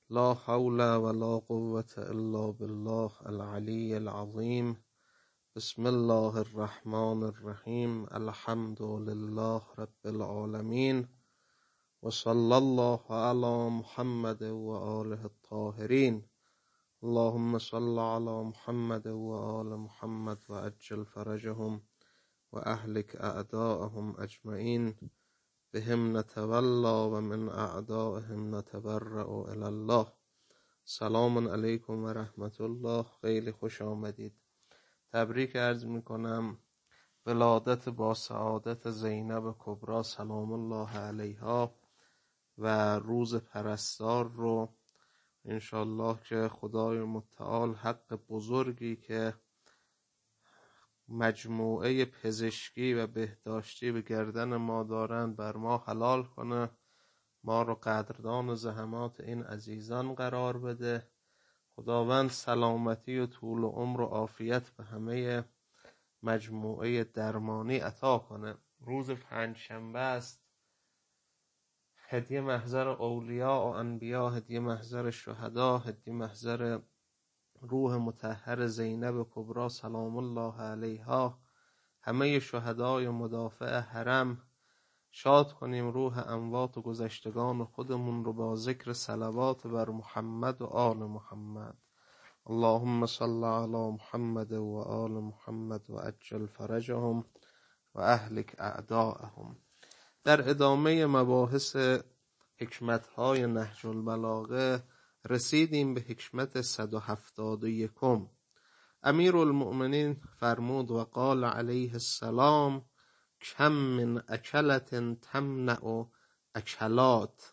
لا حول ولا قوة إلا بالله العلي العظيم. بسم الله الرحمن الرحیم. الحمد لله رب العالمین و صلی الله علی محمد و آله الطاهرین. اللهم صل علی محمد و آل محمد و عجل فرجهم و اهلک اعداءهم اجمعین. بهم نتولا و من اعدائهم نتبرأ الی الله. سلام علیکم و رحمت الله. خیلی خوش آمدید. تبریک عرض میکنم ولادت با سعادت زینب کبری سلام الله علیها و روز پرستار رو انشالله که خدای متعال حق بزرگی که مجموعه پزشکی و بهداشتی به گردن ما دارند بر ما حلال کنه، ما رو قدردان زحمات این عزیزان قرار بده. خداوند سلامتی و طول و عمر و عافیت به همه مجموعه درمانی عطا کنه. روز پنجشنبه است، هدیه محضر اولیاء و انبیا، هدیه محضر شهدا، هدیه محضر روح مطهر زینب کبری سلام الله علیها. همه شهدای مدافع حرم شاد کنیم روح اموات و گذشتگان خودمون رو با ذکر صلوات بر محمد و آل محمد. اللهم صل علی محمد و آل محمد و عجل فرجهم و اهلک اعداءهم. در ادامه مباحث حکمت‌های نهج البلاغه رسیدیم به حکمت 171. امیرالمؤمنین فرمود و قال علیه السلام کم من اکلة تمنع اکلات.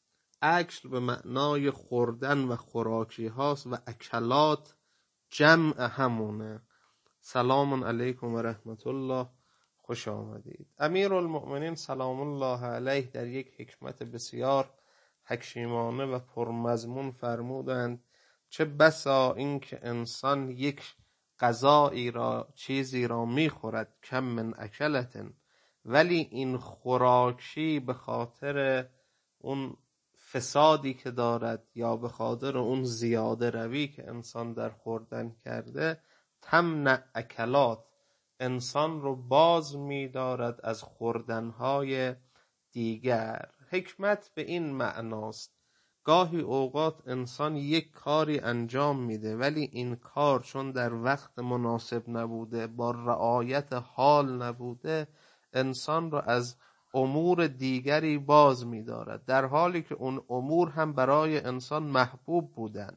اکل به معنای خوردن و خوراکی هاست و اکلات جمع همونه. سلام علیکم و رحمت الله. خوش آمدید. امیرالمؤمنین سلام الله علیه در یک حکمت بسیار حکیمانه و پرمضمون فرمودند چه بسا این که انسان یک غذایی را چیزی را میخورد کم من اکلتن، ولی این خوراکی به خاطر اون فسادی که دارد یا به خاطر اون زیاده روی که انسان در خوردن کرده تمنع اکلات، انسان رو باز می دارد از خوردنهای دیگر. حکمت به این معناست گاهی اوقات انسان یک کاری انجام میده ولی این کار چون در وقت مناسب نبوده، با رعایت حال نبوده، انسان را از امور دیگری باز می‌دارد، در حالی که اون امور هم برای انسان محبوب بودن.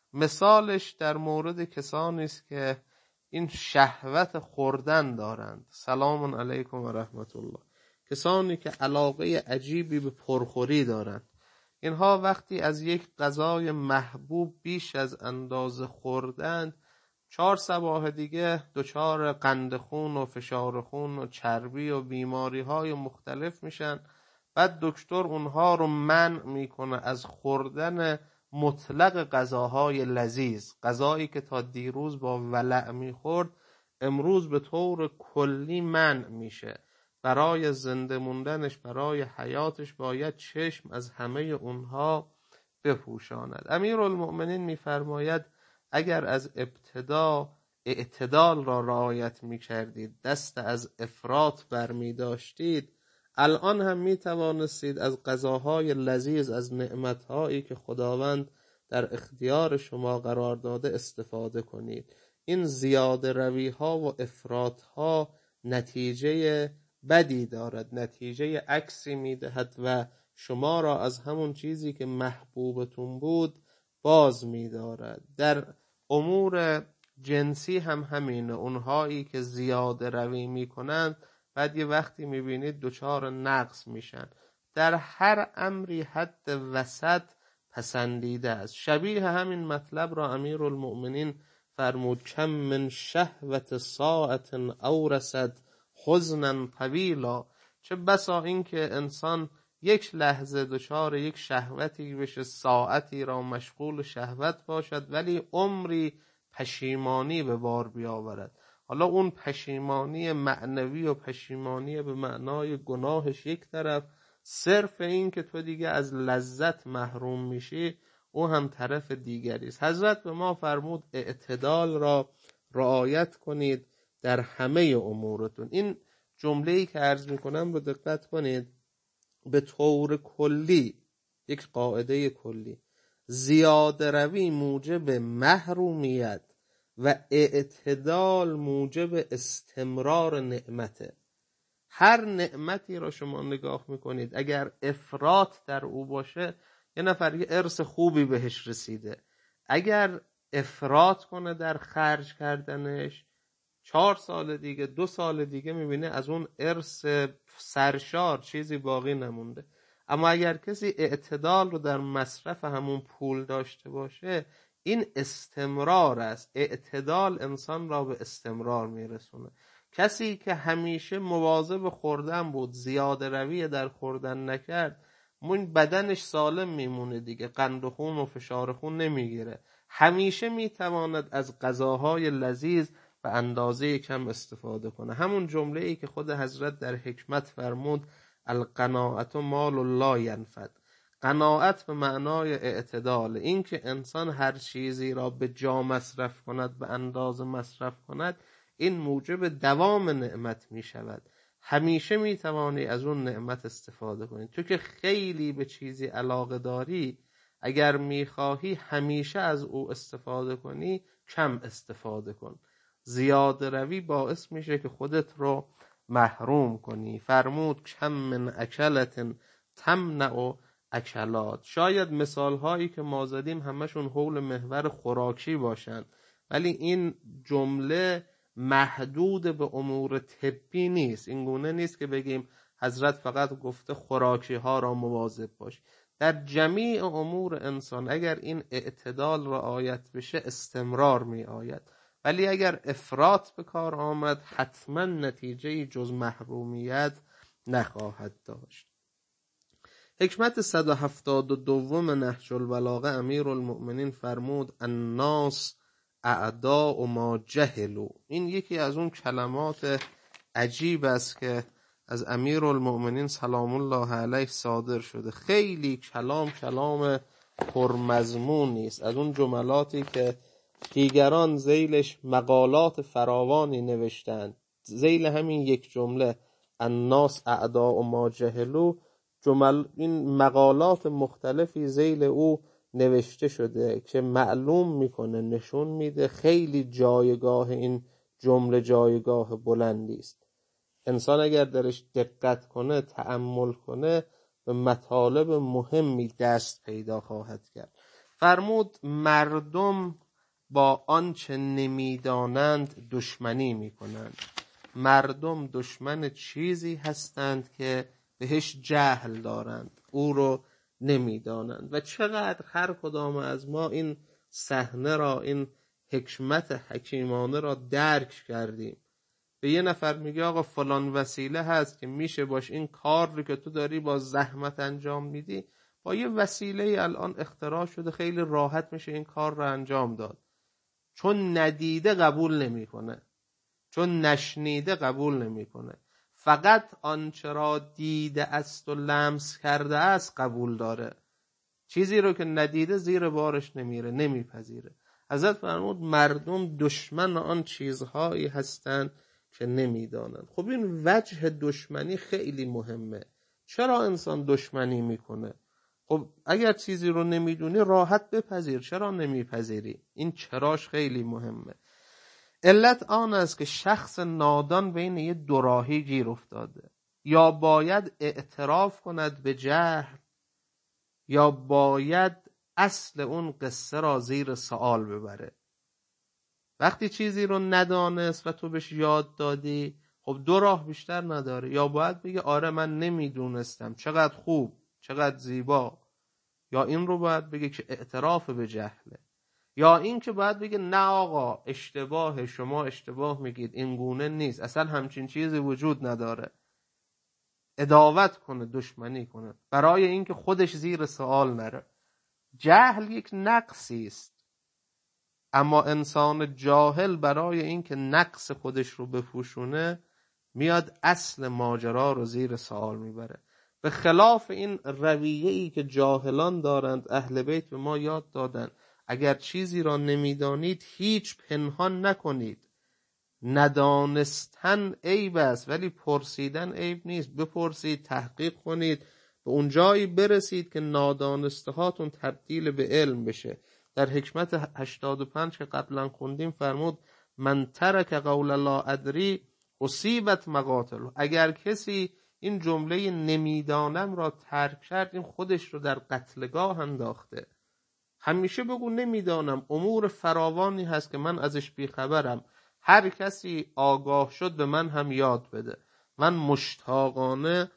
مثالش در مورد کسانی است که این شهوت خوردن دارند. سلام علیکم و رحمت الله. کسانی که علاقه عجیبی به پرخوری دارند، اینها وقتی از یک غذای محبوب بیش از اندازه خوردند 4 صباح دیگه دچار قند خون و فشار خون و چربی و بیماری های مختلف میشن. بعد دکتر اونها رو منع میکنه از خوردن مطلق غذاهای لذیذ. غذایی که تا دیروز با ولع میخورد امروز به طور کلی منع میشه. برای زنده موندنش، برای حیاتش باید چشم از همه اونها بپوشاند. امیرالمؤمنین میفرماید اگر از ابتدا اعتدال را رعایت می کردید، دست از افراط بر می داشتید، الان هم می توانستید از غذاهای لذیذ، از نعمتهایی که خداوند در اختیار شما قرار داده استفاده کنید. این زیاده روی ها و افراط ها نتیجه بدی دارد، نتیجه عکسی می دهد و شما را از همون چیزی که محبوبتون بود باز می دارد. در امور جنسی هم همینه. اونهایی که زیاده روی می کنند بعد یه وقتی می بینید دچار نقص میشن. در هر امری حد وسط پسندیده است. شبیه همین مطلب را امیرالمؤمنین فرمود کم من شهوت ساعت اورثت حزنا طویلا. چه بسا این که انسان یک لحظه دچار یک شهوتی بشه، ساعتی را مشغول شهوت باشد ولی عمری پشیمانی به بار بیاورد. حالا اون پشیمانی معنوی و پشیمانی به معنای گناهش یک طرف، صرف این که تو دیگه از لذت محروم میشی او هم طرف دیگری است. حضرت به ما فرمود اعتدال را رعایت کنید در همه امورتون. این جمله‌ای که عرض میکنم رو دقت کنید. به طور کلی یک قاعده کلی، زیاده روی موجب محرومیت و اعتدال موجب استمرار نعمته. هر نعمتی را شما نگاه میکنید اگر افراط در او باشه، یه نفر یه ارث خوبی بهش رسیده، اگر افراط کنه در خرج کردنش 4 سال دیگه 2 سال دیگه میبینه از اون ارث سرشار چیزی باقی نمونده. اما اگر کسی اعتدال رو در مصرف همون پول داشته باشه، این استمرار است. اعتدال انسان را به استمرار میرسونه. کسی که همیشه مواظب خوردن بود، زیاده روی در خوردن نکرد، بدنش سالم میمونه دیگه، قند و خون و فشار خون نمیگیره، همیشه میتواند از غذاهای لذیذ به اندازه کم استفاده کنه. همون جمله ای که خود حضرت در حکمت فرمود القناعت مال لا ینفد. قناعت به معنای اعتدال، این که انسان هر چیزی را به جا مصرف کند، به اندازه مصرف کند، این موجب دوام نعمت می شود. همیشه می توانی از اون نعمت استفاده کنی. تو که خیلی به چیزی علاقه داری، اگر می خواهی همیشه از او استفاده کنی، کم استفاده کن. زیاده روی باعث میشه که خودت رو محروم کنی. فرمود کم من اکلت تمنع اکلات. شاید مثال هایی که ما زدیم همشون حول محور خوراکی باشن، ولی این جمله محدود به امور طبی نیست. این گونه نیست که بگیم حضرت فقط گفته خوراکی ها را مواظب باش. در جمیع امور انسان اگر این اعتدال رعایت بشه استمرار می آید، ولی اگر افراط به کار آمد حتما نتیجه جز محرومیت نخواهد داشت. حکمت 172 نهج البلاغه امیرالمؤمنین فرمود الناس اعداء ما جهلوا. این یکی از اون کلمات عجیب است که از امیرالمؤمنین سلام الله علیه صادر شده. خیلی کلام پرمضمون نیست، از اون جملاتی که دیگران ذیلش مقالات فراوانی نوشتند. ذیل همین یک جمله الناس اعداء ما جهلوا، این مقالات مختلفی ذیل او نوشته شده که معلوم میکنه، نشون میده خیلی جایگاه این جمله جایگاه بلندی است. انسان اگر درش دقت کنه، تأمل کنه، به مطالب مهمی دست پیدا خواهد کرد. فرمود مردم با آنچه نمیدانند دشمنی میکنند. مردم دشمن چیزی هستند که بهش جهل دارند، او رو نمیدانند. و چقدر هر کدام از ما این صحنه را، این حکمت حکیمانه را درک کردیم. به یه نفر میگه آقا فلان وسیله هست که میشه باش این کار رو که تو داری با زحمت انجام میدی، با یه وسیله الان اختراع شده خیلی راحت میشه این کار رو انجام داد. چون ندیده قبول نمیکنه، چون نشنیده قبول نمیکنه. فقط آنچه را دیده است و لمس کرده است قبول داره. چیزی رو که ندیده زیر بارش نمیره، نمیپذیره. حضرت فرمود مردم دشمن آن چیزهایی هستند که نمیدانند. خب این وجه دشمنی خیلی مهمه. چرا انسان دشمنی میکنه؟ خب اگر چیزی رو نمیدونی راحت بپذیر، چرا نمیپذیری؟ این چراش خیلی مهمه. علت آن است که شخص نادان بین یه دوراهی گیر افتاده. یا باید اعتراف کند به جهل، یا باید اصل اون قصه را زیر سوال ببره. وقتی چیزی رو ندانست و تو بهش یاد دادی، خب دو راه بیشتر نداره. یا باید بگه آره من نمیدونستم، چقدر خوب، چقدر زیبا. یا این رو باید بگه که اعتراف به جهله. یا این که باید بگه نه آقا اشتباه، شما اشتباه میگید، این گونه نیست، اصلا همچین چیزی وجود نداره. عداوت کنه، دشمنی کنه، برای اینکه خودش زیر سوال نره. جهل یک نقصی است، اما انسان جاهل برای اینکه نقص خودش رو بپوشونه میاد اصل ماجرا رو زیر سوال میبره. به خلاف این رویه‌ای که جاهلان دارند. اهل بیت به ما یاد دادند اگر چیزی را نمیدانید هیچ پنهان نکنید. ندانستن عیب است ولی پرسیدن عیب نیست. بپرسید، تحقیق کنید، به اون جایی برسید که نادانسته هاتون تبدیل به علم بشه. در حکمت 85 که قبلا خوندیم فرمود من ترک قول لا ادری اصیبت مقاتل. اگر کسی این جمله نمیدانم را ترک کرد این خودش رو در قتلگاه انداخته. همیشه بگو نمیدانم، امور فراوانی هست که من ازش بیخبرم. هر کسی آگاه شد به من هم یاد بده. من مشتاقانه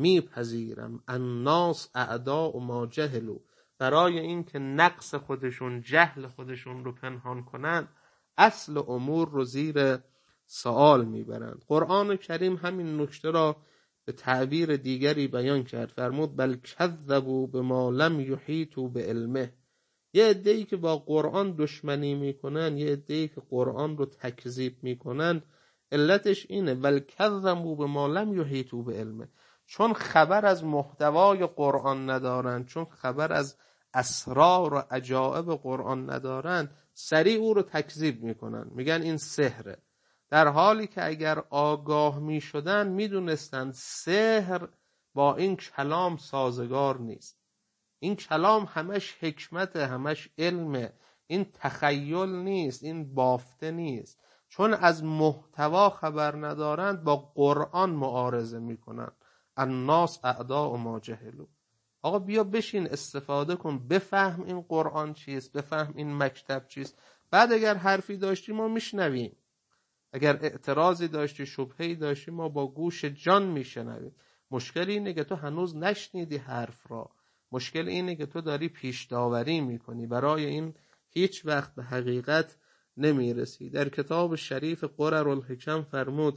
میپذیرم الناس اعداء ما جهلوا. برای این که نقص خودشون، جهل خودشون رو پنهان کنن، اصل امور رو زیر سوال میبرند. قرآن کریم همین نکته را به تعبیر دیگری بیان کرد. فرمود بل کذبوا بما لم یحیطوا بعلمه. یه عده‌ای که با قرآن دشمنی میکنن، یه عده‌ای که قرآن رو تکذیب میکنن، علتش اینه بل کذبوا بما لم یحیطوا بعلمه. چون خبر از محتوای قرآن ندارن، چون خبر از اسرار و عجائب قرآن ندارن، سریع او رو تکذیب میکنن، میگن این سحره. در حالی که اگر آگاه میشدن میدونستن سحر با این کلام سازگار نیست. این کلام همش حکمته، همش علمه، این تخیل نیست، این بافته نیست. چون از محتوا خبر ندارند با قرآن معارضه میکنن. الناس اعداء ما جهلوا. آقا بیا بشین استفاده کن، بفهم این قرآن چیست، بفهم این مکتب چیست. بعد اگر حرفی داشتی ما میشنویم، اگر اعتراضی داشتی، شبهه‌ای داشتی، ما با گوش جان میشنویم. مشکل اینه که تو هنوز نشنیدی حرف را. مشکل اینه که تو داری پیش داوری میکنی، برای این هیچ وقت به حقیقت نمیرسی. در کتاب شریف قرر الحکم فرمود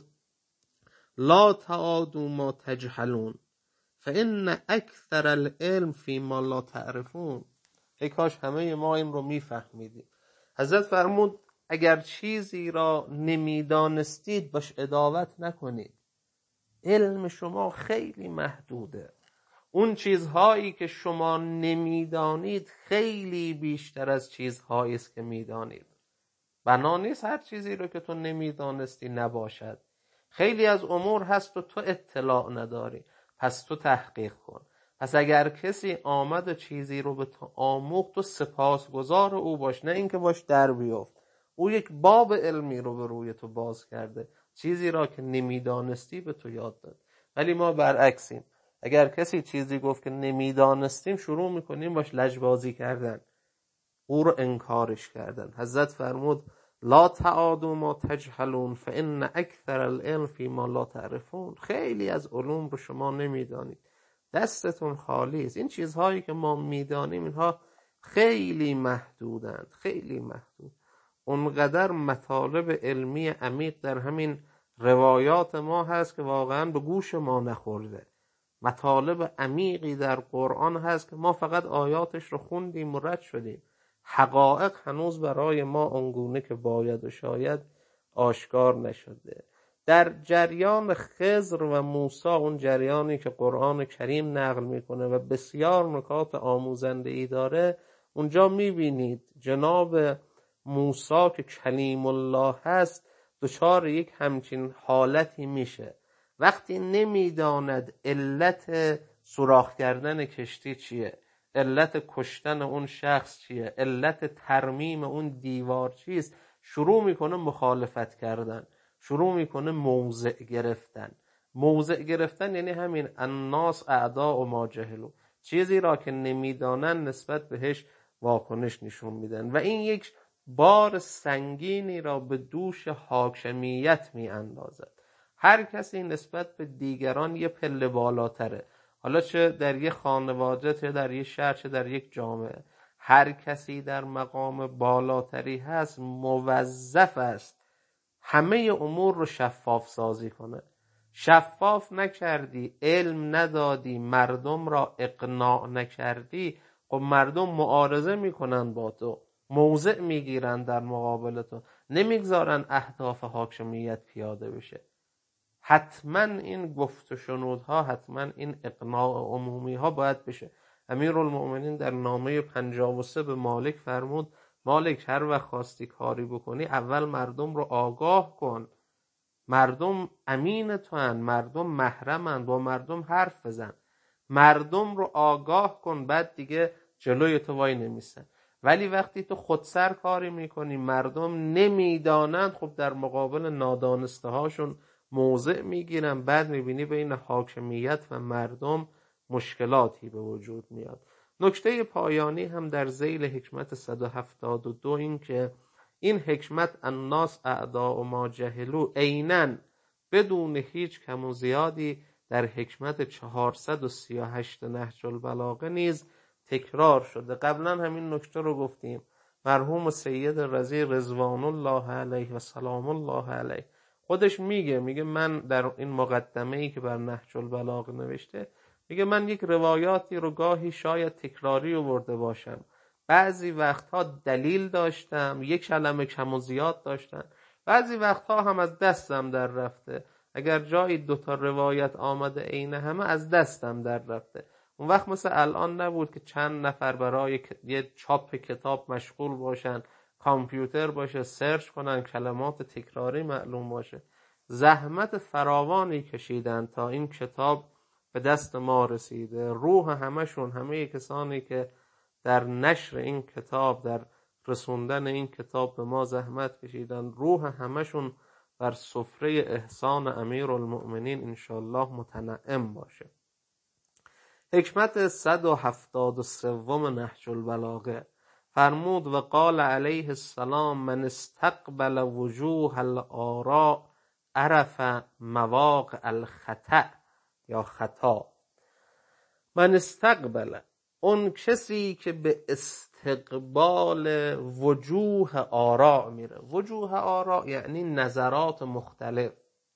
لا تعادوا ما تجهلون فان اکثر العلم فیما لا تعرفون. ای کاش همه ما این رو میفهمیدیم. حضرت فرمود اگر چیزی را نمیدانستید باش عداوت نکنید. علم شما خیلی محدوده. اون چیزهایی که شما نمیدانید خیلی بیشتر از چیزهایی است که میدانید. بنا نیست هر چیزی رو که تو نمیدانستی نباشد. خیلی از امور هست و تو اطلاع نداری، پس تو تحقیق کن. پس اگر کسی آمد و چیزی رو به تو آموخت تو سپاسگزار او باش، نه اینکه باش در بیفت. او یک باب علمی رو به روی تو باز کرده، چیزی را که نمیدانستی به تو یاد داد. ولی ما برعکسیم. اگر کسی چیزی گفت که نمیدانستیم شروع میکنیم باش لجبازی کردن، او رو انکارش کردن. حضرت فرمود لا تعادوا ما تجهلون فان اکثر العلم فیما لا تعرفون. خیلی از علوم رو شما نمیدانید، دستتون خالی است. این چیزهایی که ما میدانیم اینها خیلی محدودند، خیلی محدود. اونقدر مطالب علمی عمیق در همین روایات ما هست که واقعا به گوش ما نخورده. مطالب عمیقی در قرآن هست که ما فقط آیاتش رو خوندیم و رد شدیم. حقایق هنوز برای ما اونگونه که باید و شاید آشکار نشده. در جریان خضر و موسی، اون جریانی که قرآن کریم نقل میکنه و بسیار نکات آموزنده‌ای داره، اونجا میبینید جناب موسی که کلیم الله هست دچار یک همچین حالتی میشه. وقتی نمیداند علت سوراخ کردن کشتی چیه، علت کشتن اون شخص چیه، علت ترمیم اون دیوار چیست، شروع میکنه مخالفت کردن، شروع میکنه موضع گرفتن. موضع گرفتن یعنی همین الناس اعداء ما جهلوا. چیزی را که نمیدانن نسبت بهش واکنش نشون میدن و این یک بار سنگینی را به دوش حاکمیت میاندازد. هر کسی نسبت به دیگران یه پله بالاتره، حالا چه در یک خانواده، چه در یک شهر، چه در یک جامعه. هر کسی در مقام بالاتری هست موظف است همه امور رو شفاف سازی کنه. شفاف نکردی، علم ندادی، مردم را اقناع نکردی، خب مردم معارضه میکنن با تو، موضع میگیرن در مقابل تو، نمیگذارن اهداف حاکمیت پیاده بشه. حتما این گفت و شنودها، حتما این اقناع عمومی ها باید بشه. امیرالمؤمنین در نامه 53 به مالک فرمود مالک هر وقت خواستی کاری بکنی اول مردم رو آگاه کن، مردم امین تو هن، مردم محرمن، با مردم حرف بزن، مردم رو آگاه کن، بعد دیگه جلوی تو وای نمیسن. ولی وقتی تو خودسر کاری میکنی مردم نمیدانند، خب در مقابل نادانسته هاشون موضع میگیرن، بعد میبینی بین حاکمیت و مردم مشکلاتی به وجود میاد. نکته پایانی هم در ذیل حکمت 172 این که این حکمت الناس اعداء ما جهلوا عیناً بدون هیچ کم و زیادی در حکمت 438 نهج البلاغه نیز تکرار شده. قبلا همین نکته رو گفتیم. مرحوم سید رضی رضوان الله علیه و سلام الله علیه خودش میگه من در این مقدمه ای که بر نهج البلاغه نوشته میگه من یک روایاتی رو گاهی شاید تکراری آورده باشم، بعضی وقتها دلیل داشتم، یک کلمه کم و زیاد داشتم، بعضی وقتها هم از دستم در رفته. اگر جایی دوتا روایت آمده عین همه از دستم در رفته. اون وقت مثل الان نبود که چند نفر برای یه چاپ کتاب مشغول باشن، کامپیوتر باشه سرچ کنن، کلمات تکراری معلوم باشه. زحمت فراوانی کشیدن تا این کتاب به دست ما رسیده. روح همشون، همه کسانی که در نشر این کتاب، در رسوندن این کتاب به ما زحمت کشیدن، روح همشون بر سفره احسان امیرالمؤمنین انشاءالله متنعم باشه. حکمت 173 نهج البلاغه فرمود و قال علیه السلام من استقبل وجوه الآراء عرف مواقع الخطأ یا خطا. من استقبل، اون کسی که به استقبال وجوه آراء میره. وجوه آراء یعنی نظرات مختلف.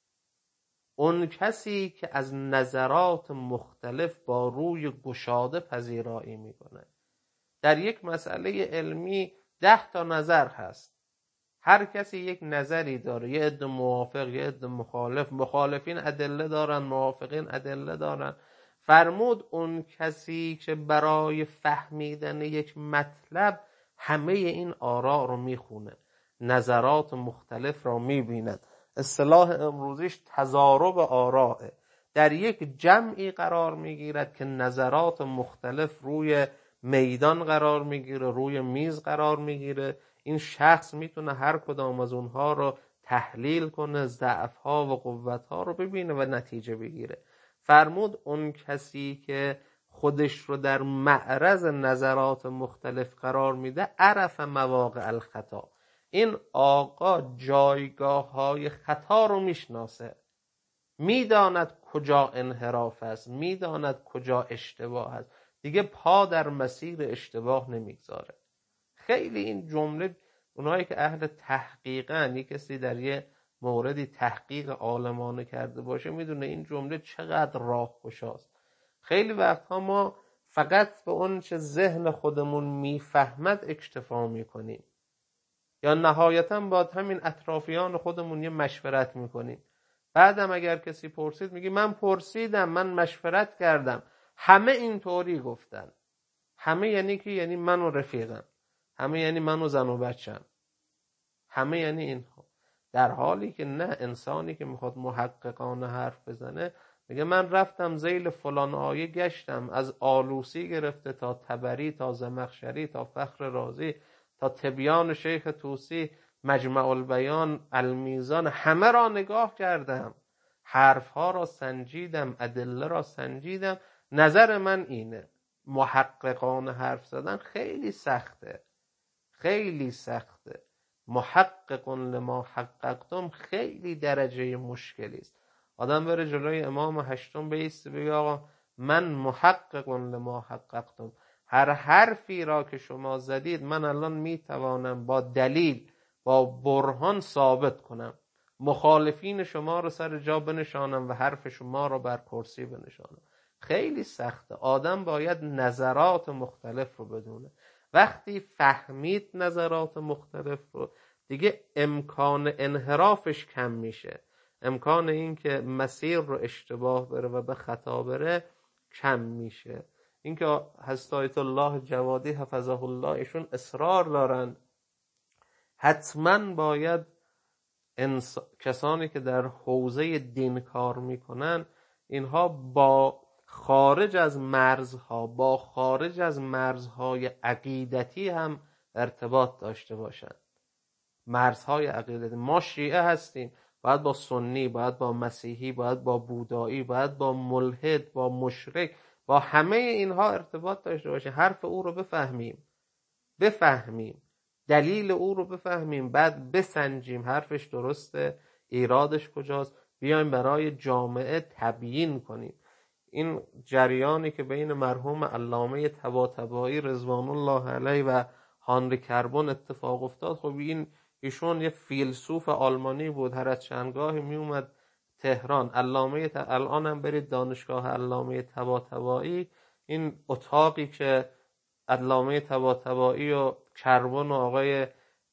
اون کسی که از نظرات مختلف با روی گشاده پذیرایی میکنه. در یک مسئله علمی 10 تا نظر هست، هر کسی یک نظری داره، یه عده موافق، یه عده مخالف، مخالفین ادله دارن، موافقین ادله دارن. فرمود اون کسی که برای فهمیدن یک مطلب همه این آراء رو میخونه، نظرات مختلف رو میبیند. اصطلاح امروزیش تضارب آراء. در یک جمعی قرار میگیرد که نظرات مختلف روی میدان قرار میگیره، روی میز قرار میگیره. این شخص میتونه هر کدام از اونها رو تحلیل کنه، ضعف‌ها و قوت‌ها رو ببینه و نتیجه بگیره. فرمود اون کسی که خودش رو در معرض نظرات مختلف قرار میده عرف مواقع الخطا، این آقا جایگاه‌های خطا رو میشناسه، میداند کجا انحراف است، میداند کجا اشتباه است، دیگه پا در مسیر اشتباه نمیگذاره. خیلی این جمله اونایی که اهل تحقیقن، یک کسی در یه موردی تحقیق عالمانه کرده باشه میدونه این جمله چقدر راهگشاست. خیلی وقتها ما فقط به اون چه ذهن خودمون میفهمد اکتفا میکنیم، یا نهایتاً با همین اطرافیان خودمون یه مشورت میکنیم. بعدم اگر کسی پرسید میگی من پرسیدم، من مشورت کردم، همه اینطوری گفتن. همه یعنی که یعنی من و رفیقم، همه یعنی من و زن و بچم، همه یعنی اینها. در حالی که نه، انسانی که میخواد محققانه حرف بزنه میگه من رفتم ذیل فلان آیه گشتم، از آلوسی گرفته تا تبری تا زمخشری تا فخر رازی تا تبیان شیخ طوسی، مجمع البیان، المیزان، همه را نگاه کردم، حرفها را سنجیدم، ادله را سنجیدم، نظر من اینه. محققانه حرف زدن خیلی سخته، خیلی سخته. محقق لما حققتم خیلی درجه مشکلی است. آدم بره جلوی امام هشتم بیسته بگه آقا من محقق لما حققتم، هر حرفی را که شما زدید من الان میتوانم با دلیل، با برهان ثابت کنم، مخالفین شما رو سر جا بنشانم و حرف شما رو بر کرسی بنشانم. خیلی سخته. آدم باید نظرات مختلف رو بدونه. وقتی فهمید نظرات مختلف رو دیگه امکان انحرافش کم میشه. امکان این که مسیر رو اشتباه بره و به خطا بره کم میشه. اینکه حضرت آیت الله جوادی حفظه الله ایشون اصرار دارن حتما باید کسانی که در حوزه دین کار میکنن اینها با خارج از مرزها، با خارج از مرزهای عقیدتی هم ارتباط داشته باشند. مرزهای عقیدتی، ما شیعه هستیم، باید با سنی، باید با مسیحی، باید با بودایی، باید با ملحد، با مشرک، با همه اینها ارتباط داشته باشیم. حرف او رو بفهمیم، دلیل او رو بفهمیم، بعد بسنجیم حرفش درسته، ایرادش کجاست، بیایم برای جامعه تبیین کنیم. این جریانی که بین مرحوم علامه طباطبایی رضوان الله علیه و هانری کربون اتفاق افتاد، خب ایشون یه فیلسوف آلمانی بود، هر از چندگاهی می اومد تهران. الان هم برید دانشگاه علامه طباطبایی، این اتاقی که علامه طباطبایی و کربون و آقای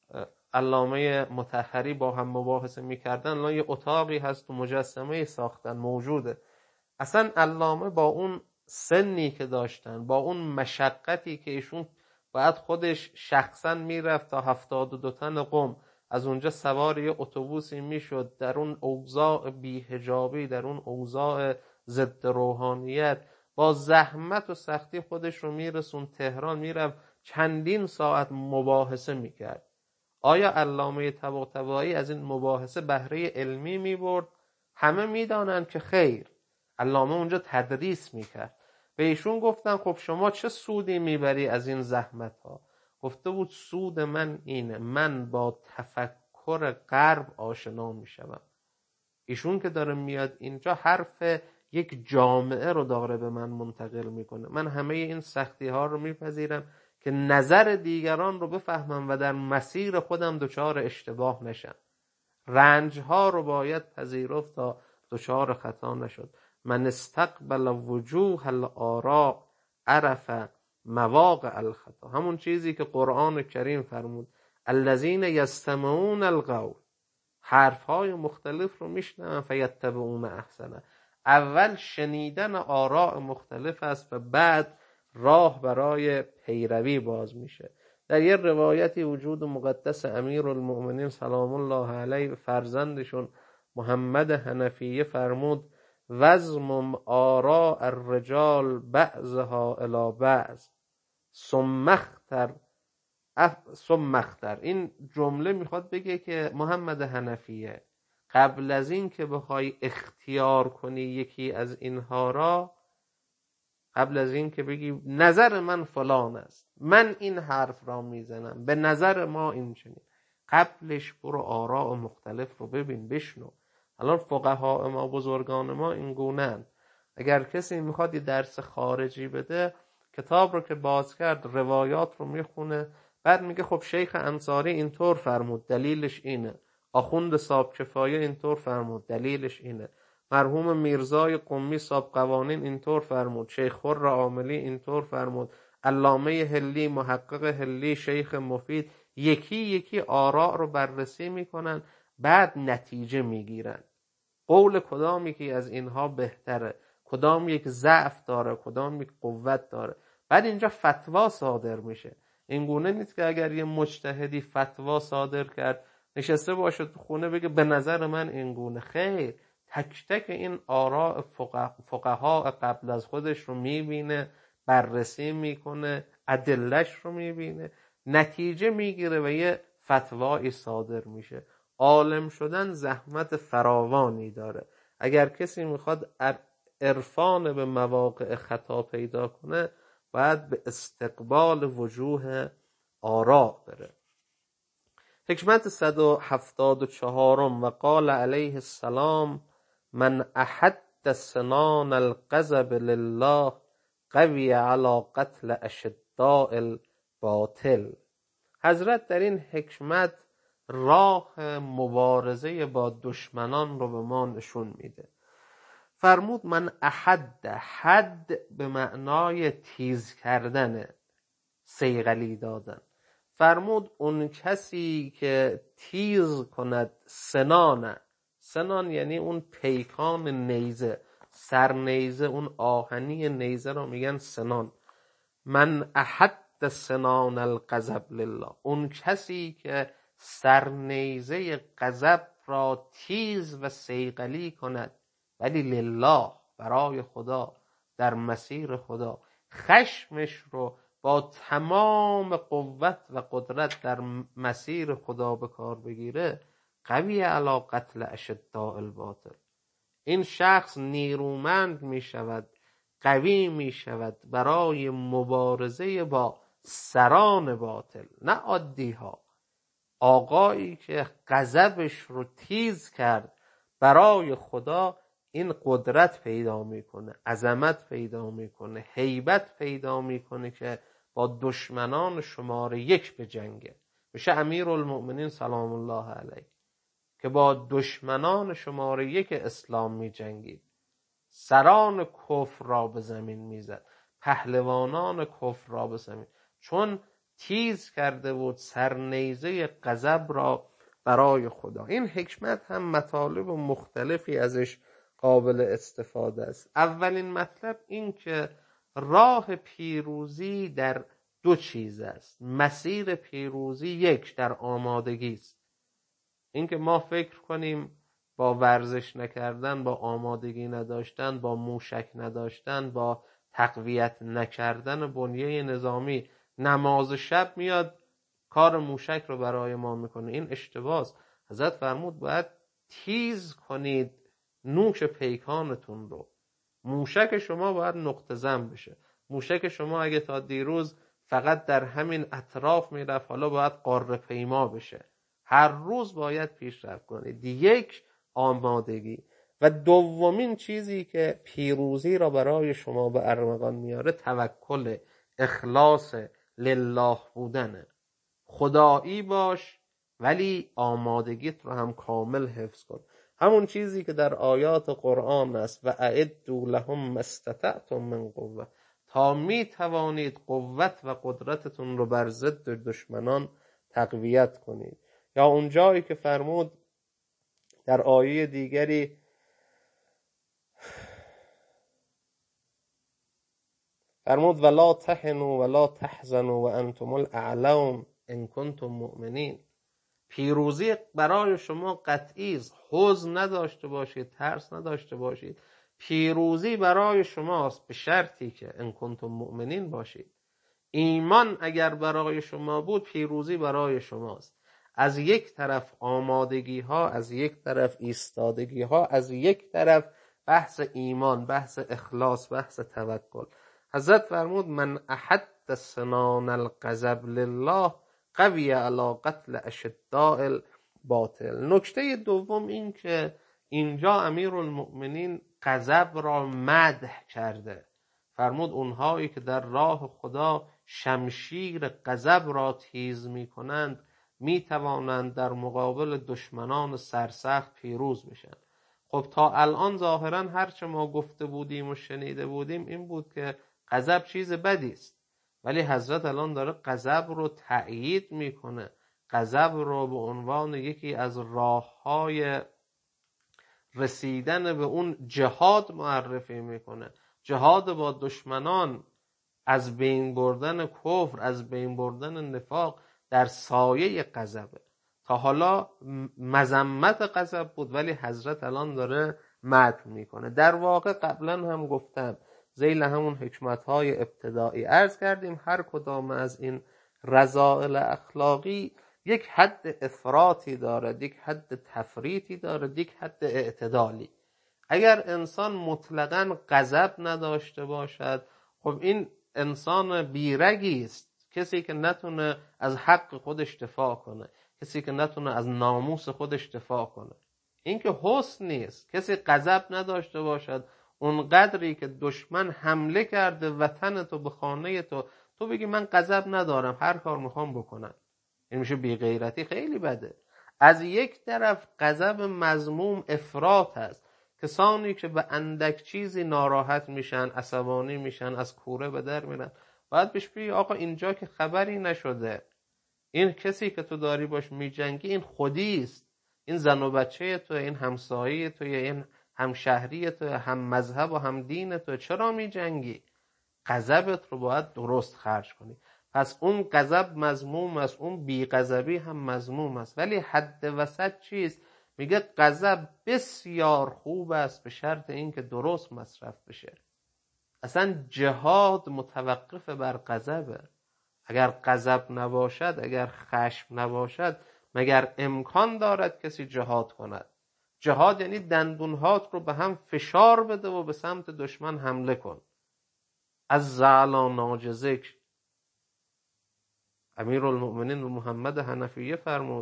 علامه مطهری با هم مباحثه میکردن، الان یه اتاقی هست و مجسمه ساختن، موجوده. اصلا علامه با اون سنی که داشتن، با اون مشقتی که ایشون باید خودش شخصا میرفت تا 72 تن قم، از اونجا سوار یه اتوبوسی میشد، در اون اوضاع بی‌حجابی، در اون اوضاع ضد روحانیت، با زحمت و سختی خودش رو میرسون تهران، میرفت چندین ساعت مباحثه میکرد. آیا علامه طباطبایی از این مباحثه بهره علمی میبرد؟ همه میدانند که خیر. علامه اونجا تدریس میکرد. به ایشون گفتن خب شما چه سودی میبری از این زحمت ها؟ گفته بود سود من اینه، من با تفکر غرب آشنا میشم. ایشون که داره میاد اینجا حرف یک جامعه رو داره به من منتقل میکنه. من همه این سختی ها رو میپذیرم که نظر دیگران رو بفهمم و در مسیر خودم دچار اشتباه نشم. رنج ها رو باید پذیرفت تا دچار خطا نشد. من استقبل وجوه الاراء عرف مواقع الخطا. همون چیزی که قرآن کریم فرمود الذین یستمعون القول، حرفهای مختلف رو میشنون فیتبعون احسنه. اول شنیدن آراء مختلف است و بعد راه برای پیروی باز میشه. در یه روایتی وجود مقدس امیرالمؤمنین سلام الله علیه فرزندشون محمد حنفیه فرمود وزمم آراء الرجال بعضها الی بعض ثم اختر. این جمله میخواد بگه که محمد حنفیه قبل از این که بخوای اختیار کنی یکی از اینها را، قبل از این که بگی نظر من فلان است، من این حرف را میزنم، به نظر ما این چنین، قبلش برو آراء مختلف رو ببین، بشنو. الان فقها ما، بزرگان ما این گونه‌اند. اگر کسی میخواد یه درس خارجی بده، کتاب رو که باز کرد روایات رو میخونه، بعد میگه خب شیخ انصاری اینطور فرمود دلیلش اینه، آخوند صاحب کفایه اینطور فرمود دلیلش اینه، مرحوم میرزای قمی صاحب قوانین اینطور فرمود، شیخ خر عاملی اینطور فرمود، علامه هلی، محقق هلی، شیخ مفید، یکی یکی آراء رو بررسی میکنن، بعد نتیجه میگیرن قول کدام یکی از اینها بهتره، کدام یک ضعف داره، کدام یک قوت داره، بعد اینجا فتوا صادر میشه. این گونه نیست که اگر یه مجتهدی فتوا صادر کرد نشسته باشه تو خونه بگه به نظر من این گونه. خیر، تک تک این آراء فقها قبل از خودش رو میبینه، بررسی میکنه، ادلهش رو میبینه، نتیجه میگیره و یه فتوایی صادر میشه. عالم شدن زحمت فراوانی داره. اگر کسی میخواد عرفان به مواقع خطا پیدا کنه، باید به استقبال وجوه آراء بره. حکمت 174 و قال علیه السلام من احد سنان الغضب لله قوی علی قتل اشداء الباطل. حضرت در این حکمت راه مبارزه با دشمنان رو به ما نشون میده. فرمود من احد، حد به معنای تیز کردن، صیقلی دادن. فرمود اون کسی که تیز کند سنان یعنی اون پیکان نیزه، سر نیزه، اون آهنی نیزه رو میگن سنان. من احد سنان الغضب لله، اون کسی که سر نیزه غضب را تیز و صیقلی کند، ولی لله، برای خدا، در مسیر خدا، خشمش رو با تمام قوت و قدرت در مسیر خدا به کار بگیره، قوی علی قتل اشداء الباطل. این شخص نیرومند می شود، قوی می شود برای مبارزه با سران باطل، نه عادی ها. آقایی که غضبش رو تیز کرد برای خدا، این قدرت پیدا میکنه، عظمت پیدا میکنه، هیبت پیدا میکنه که با دشمنان شماره 1 به جنگه. میشه امیرالمؤمنین سلام الله علیه که با دشمنان شماره 1 اسلام می جنگید، سران کفر را به زمین می زد، پهلوانان کفر را به زمین، چون تیز کرده بود سرنیزه غضب را برای خدا. این حکمت هم مطالب مختلفی ازش قابل استفاده است. اولین مطلب این که راه پیروزی در 2 چیز است. مسیر پیروزی 1 در آمادگی است. اینکه ما فکر کنیم با ورزش نکردن، با آمادگی نداشتن، با موشک نداشتن، با تقویت نکردن بنیه نظامی، نماز شب میاد کار موشک رو برای ما میکنه، این اشتباه است. حضرت فرمود باید تیز کنید نوش پیکانتون رو. موشک شما باید نقطه زن بشه. موشک شما اگه تا دیروز فقط در همین اطراف میرفت، حالا باید قاره پیما بشه. هر روز باید پیشرفت کنید. 1 آمادگی. و دومین چیزی که پیروزی را برای شما به ارمغان میاره توکل، اخلاص، لله بودنه. خدایی باش ولی آمادگیت رو هم کامل حفظ کن. همون چیزی که در آیات قرآن است و اعدوا لهم ما استطعتم من قوه، تا می توانید قوت و قدرتتون رو بر ضد دشمنان تقویت کنید. یا اون جایی که فرمود در آیه دیگری فرمود ولا تهنوا ولا تحزنوا وانتم الاعلون ان کنتم مؤمنین. پیروزی برای شما قطعی است. حزن نداشته باشید، ترس نداشته باشید. پیروزی برای شماست به شرطی که ان کنتم مؤمنین باشید. ایمان اگر برای شما بود، پیروزی برای شماست. از یک طرف آمادگی ها، از یک طرف ایستادگی ها، از یک طرف بحث ایمان، بحث اخلاص، بحث توکل. حضرت فرمود من احد سنان الغضب لله قوی علی قتل اشداء الباطل. نکته دوم این که اینجا امیرالمؤمنین غضب را مدح کرده. فرمود اونهایی که در راه خدا شمشیر غضب را تیز می کنند می توانند در مقابل دشمنان سرسخت پیروز بشن. خب تا الان ظاهرا هرچه ما گفته بودیم و شنیده بودیم این بود که غضب چیز بدی است، ولی حضرت الان داره غضب رو تأیید میکنه، غضب رو به عنوان یکی از راههای رسیدن به اون جهاد معرفی میکنه. جهاد با دشمنان، از بین بردن کفر، از بین بردن نفاق در سایه غضبه. تا حالا مذمت غضب بود، ولی حضرت الان داره مدح میکنه. در واقع قبلا هم گفتم ذیل همون حکمت‌های ابتدایی عرض کردیم، هر کدام از این رذائل اخلاقی یک حد افراطی دارد، یک حد تفریطی دارد، یک حد اعتدالی. اگر انسان مطلقاً غضب نداشته باشد، خب این انسان بیرگی است، کسی که نتونه از حق خودش دفاع کنه، کسی که نتونه از ناموس خودش دفاع کنه. این که حسن نیست. کسی غضب نداشته باشد، اون قدری که دشمن حمله کرده وطن تو، به خانه تو، تو بگی من غضب ندارم، هر کار میخوام بکنم، این میشه بی غیرتی. خیلی بده. از یک طرف غضب مذموم افراط هست. کسانی که به اندک چیزی ناراحت میشن، عصبانی میشن، از کوره به در میرن، باید بهش بگی آقا اینجا که خبری نشده، این کسی که تو داری باش میجنگی این خودی است، این زن و بچه تو، این همسایه تو، این همشهری تو، هم مذهب و هم دین تو، چرا می جنگی؟ غضبت رو باید درست خرج کنی. پس اون غضب مذموم است، اون بی غضبی هم مذموم است، ولی حد وسط چیست؟ میگه غضب بسیار خوب است به شرط اینکه درست مصرف بشه. اصلا جهاد متوقف بر غضبه. اگر غضب نباشد، اگر خشم نباشد، مگر امکان دارد کسی جهاد کند؟ جهاد یعنی دندونهات رو به هم فشار بده و به سمت دشمن حمله کن. از زعلا ناجزک امیرالمؤمنین محمد حنفیه فرمود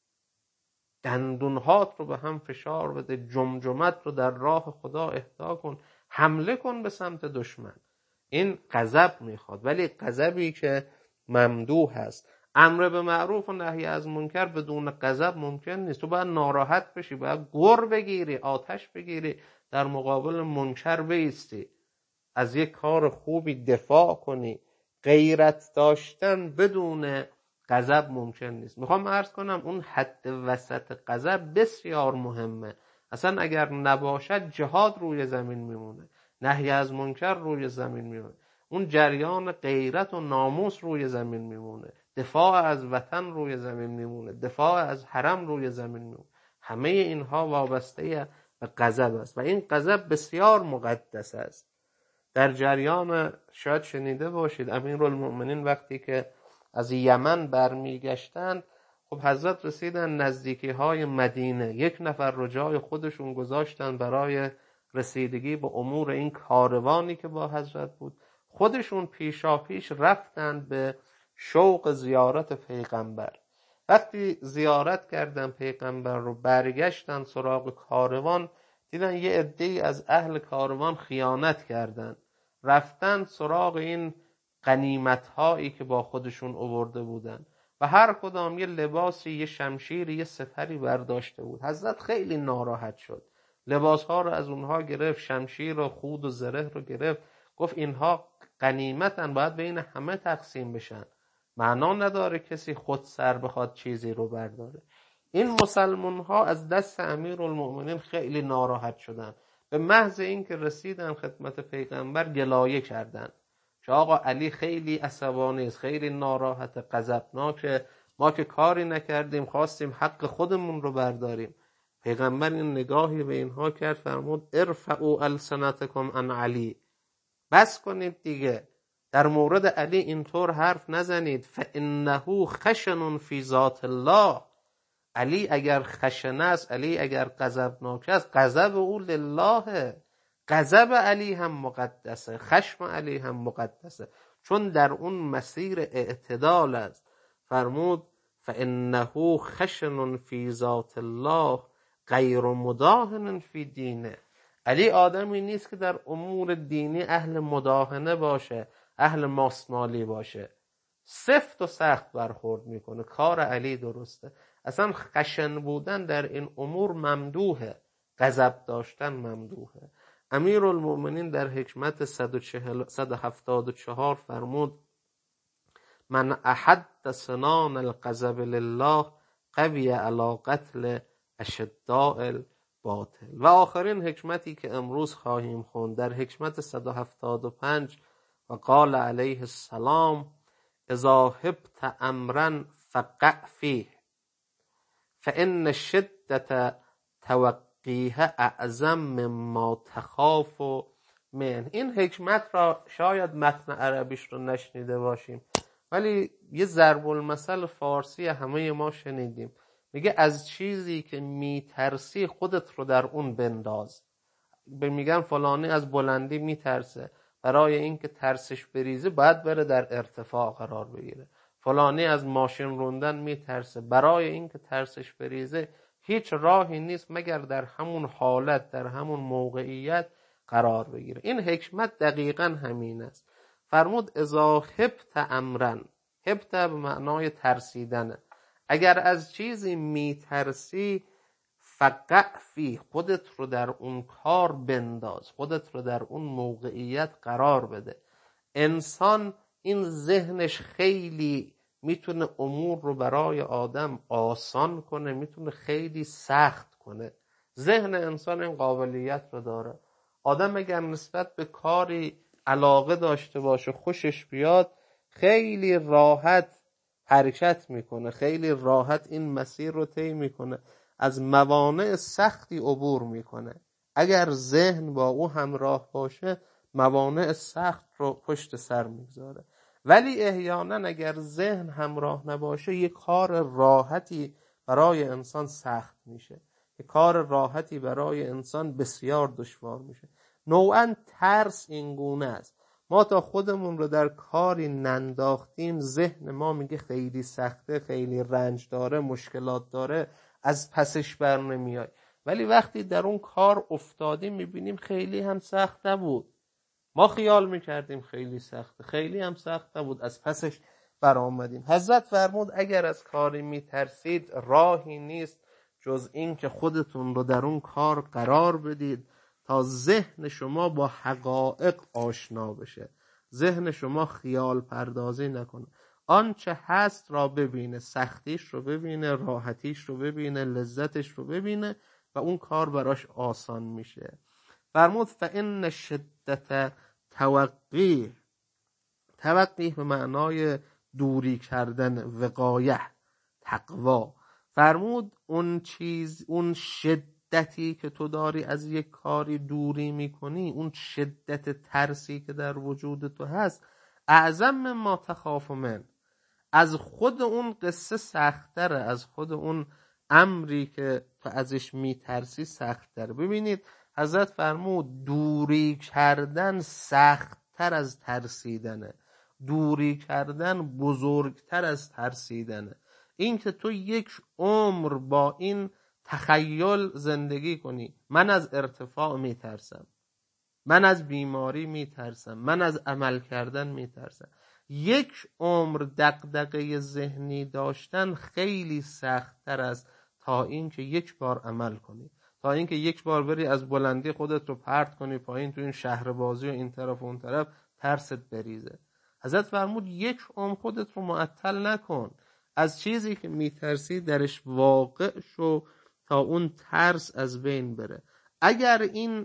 دندونهات رو به هم فشار بده، جمجمت رو در راه خدا اهدا کن، حمله کن به سمت دشمن. این غضب میخواد، ولی غضبی که ممدوح هست. امر به معروف و نهی از منکر بدون غضب ممکن نیست. تو باید ناراحت بشی، باید گر بگیری، آتش بگیری، در مقابل منکر بایستی، از یک کار خوبی دفاع کنی. غیرت داشتن بدون غضب ممکن نیست. میخوام عرض کنم اون حد وسط غضب بسیار مهمه. اصلا اگر نباشد جهاد روی زمین میمونه، نهی از منکر روی زمین میمونه، اون جریان غیرت و ناموس روی زمین میمونه، دفاع از وطن روی زمین میمونه، دفاع از حرم روی زمین میمونه. همه اینها وابسته به غضب است و این غضب بسیار مقدس است. در جریان شاید شنیده باشید امیرالمؤمنین وقتی که از یمن برمیگشتند، خب حضرت رسیدن نزدیکی های مدینه، یک نفر رو جای خودشون گذاشتن برای رسیدگی به امور این کاروانی که با حضرت بود. خودشون پیشا پیش رفتن به شوق زیارت پیغمبر. وقتی زیارت کردن پیغمبر رو، برگشتن سراغ کاروان، دیدن یه عده‌ای از اهل کاروان خیانت کردن، رفتن سراغ این غنیمت هایی که با خودشون آورده بودن و هر کدام یه لباسی، یه شمشیری، یه سپری برداشته بود. حضرت خیلی ناراحت شد، لباس ها رو از اونها گرفت، شمشیر و خود و زره رو گرفت، گفت اینها غنیمتن، باید بین همه تقسیم بشن، معنا نداره کسی خود سر بخواد چیزی رو برداره. این مسلمان ها از دست امیرالمؤمنین خیلی ناراحت شدن، به محض این که رسیدن خدمت پیغمبر گلایه کردن که آقا علی خیلی عصبانی است، خیلی ناراحت، غضبناکه، ما که کاری نکردیم، خواستیم حق خودمون رو برداریم. پیغمبر این نگاهی به اینها کرد، فرمود ارفعوا السنتکم عن علی، بس کنید دیگه، در مورد علی اینطور حرف نزنید. فانه خشن فی ذات الله، علی اگر خشن است، علی اگر غضبناک است، غضب او لله، غضب علی هم مقدسه، خشم علی هم مقدسه، چون در اون مسیر اعتدال است. فرمود فانه خشن فی ذات الله غیر مداهن فی دینه، علی آدمی نیست که در امور دینی اهل مداهنه باشه، اهل ماسمالی باشه، سفت و سخت برخورد میکنه. کار علی درسته. اصلا خشن بودن در این امور ممدوحه، غضب داشتن ممدوحه. امیرالمؤمنین در حکمت 174 فرمود من احد سنان الغضب لله قوی علی قتل اشداء الباطل. و آخرین حکمتی که امروز خواهیم خوند در حکمت 175 و قال علیه السلام اذا هبت امرا فقع فیه فان شدت توقیه اعظم مما تخاف من. این حکمت را شاید متن عربیش رو نشنیده باشیم، ولی یه ضرب المثل فارسی همه ما شنیدیم. میگه از چیزی که میترسی خودت رو در اون بنداز. میگن فلانی از بلندی میترسه، برای اینکه ترسش بریزه باید بره در ارتفاع قرار بگیره. فلانی از ماشین روندن میترسه، برای اینکه ترسش بریزه هیچ راهی نیست مگر در همون حالت، در همون موقعیت قرار بگیره. این حکمت دقیقاً همین است. فرمود اذا هبت امرن، هبت به معنای ترسیدنه، اگر از چیزی میترسی فقع فی، خودت رو در اون کار بنداز، خودت رو در اون موقعیت قرار بده. انسان این ذهنش خیلی میتونه امور رو برای آدم آسان کنه، میتونه خیلی سخت کنه. ذهن انسان این قابلیت رو داره. آدم اگر نسبت به کاری علاقه داشته باشه، خوشش بیاد، خیلی راحت حرکت میکنه، خیلی راحت این مسیر رو طی میکنه، از موانع سختی عبور میکنه. اگر ذهن با او همراه باشه موانع سخت رو پشت سر میگذاره. ولی احیانا اگر ذهن همراه نباشه یک کار راحتی برای انسان سخت میشه، یک کار راحتی برای انسان بسیار دشوار میشه. نوعا ترس این گونه است. ما تا خودمون رو در کاری ننداختیم ذهن ما میگه خیلی سخته، خیلی رنج داره، مشکلات داره، از پسش بر نمیای. ولی وقتی در اون کار افتادیم میبینیم خیلی هم سخت نبود. ما خیال میکردیم خیلی سخته، خیلی هم سخت نبود، از پسش بر آمدیم. حضرت فرمود اگر از کاری میترسید راهی نیست جز این که خودتون رو در اون کار قرار بدید تا ذهن شما با حقایق آشنا بشه، ذهن شما خیال پردازی نکنه، آنچه هست را ببینه، سختیش رو ببینه، راحتیش رو ببینه، لذتش رو ببینه و اون کار براش آسان میشه. فرمود فإن شدت توقیه به معنای دوری کردن، وقایه، تقوا. فرمود اون شدتی که تو داری از یک کاری دوری میکنی، اون شدت ترسی که در وجود تو هست، اعظم ما تخاف من، از خود اون قصه سخت‌تره، از خود اون امری که تو ازش میترسی سخت‌تره. ببینید حضرت فرمود دوری کردن سخت‌تر از ترسیدنه، دوری کردن بزرگتر از ترسیدنه. این که تو یک عمر با این تخیل زندگی کنی، من از ارتفاع میترسم، من از بیماری میترسم، من از عمل کردن میترسم. یک عمر دغدغه ذهنی داشتن خیلی سخت‌تر است تا اینکه یک بار عمل کنی، تا اینکه یک بار بری از بلندی خودت رو پرت کنی پایین تو این شهر بازی و این طرف و اون طرف ترست بریزه. حضرت فرمود یک عمر خودت رو معطل نکن، از چیزی که میترسی درش واقع شو تا اون ترس از بین بره. اگر این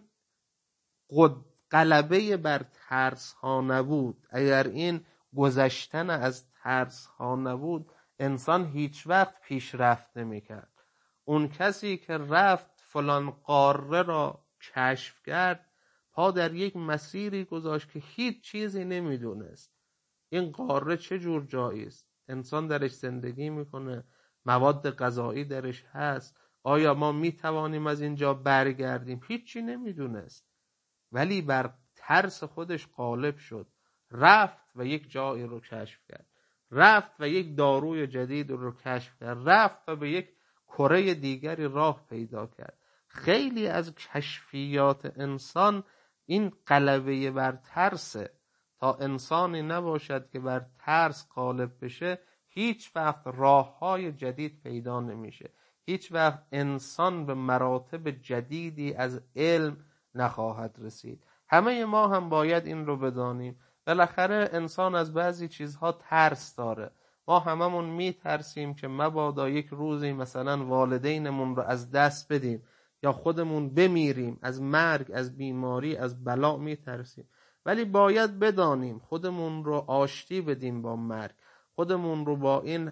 غلبه بر ترس ها نبود، اگر این گذشتن از ترس ها نبود، انسان هیچ وقت پیشرفت نمی‌کرد. اون کسی که رفت فلان قاره را کشف کرد، پا در یک مسیری گذاشت که هیچ چیزی نمیدونست این قاره چه جور جایی است، انسان درش زندگی میکنه، مواد غذایی درش هست، آیا ما میتوانیم از اینجا برگردیم، هیچی نمیدونست. ولی بر ترس خودش غالب شد، رفت و یک جایی رو کشف کرد، رفت و یک داروی جدید رو کشف کرد، رفت و به یک کره دیگری راه پیدا کرد. خیلی از کشفیات انسان این غلبه بر ترسه. تا انسانی نباشد که بر ترس غالب بشه هیچ وقت راه‌های جدید پیدا نمیشه، هیچ وقت انسان به مراتب جدیدی از علم نخواهد رسید. همه ما هم باید این رو بدانیم. بالاخره انسان از بعضی چیزها ترس داره. ما هممون میترسیم که مبادا یک روزی مثلا والدینمون رو از دست بدیم یا خودمون بمیریم، از مرگ، از بیماری، از بلا میترسیم. ولی باید بدانیم خودمون رو آشتی بدیم با مرگ، خودمون رو با این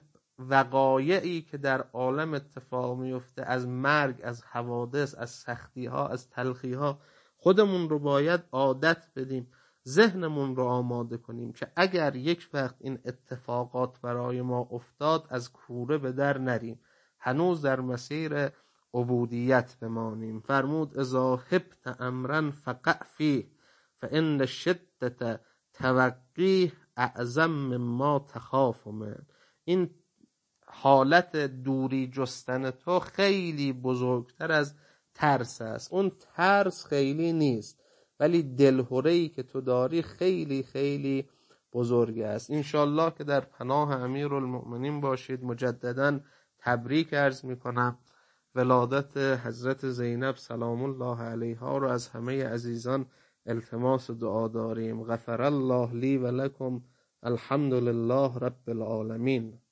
وقایعی که در عالم اتفاق میفته، از مرگ، از حوادث، از سختی ها، از تلخی ها، خودمون رو باید عادت بدیم، ذهنمون رو آماده کنیم که اگر یک وقت این اتفاقات برای ما افتاد از کوره به در نریم، هنوز در مسیر عبودیت بمانیم. فرمود اذا هبت امرا فقع فیه فان شدت توقیه اعظم مما تخاف من. این حالت دوری جستن تو خیلی بزرگتر از ترس است. اون ترس خیلی نیست، ولی دلهره‌ای که تو داری خیلی خیلی بزرگ است. انشالله که در پناه امیرالمؤمنین باشید. مجددا تبریک عرض میکنم. ولادت حضرت زینب سلام الله علیها رو از همه عزیزان التماس دعا داریم. غفر الله لی و لکم الحمد لله رب العالمین.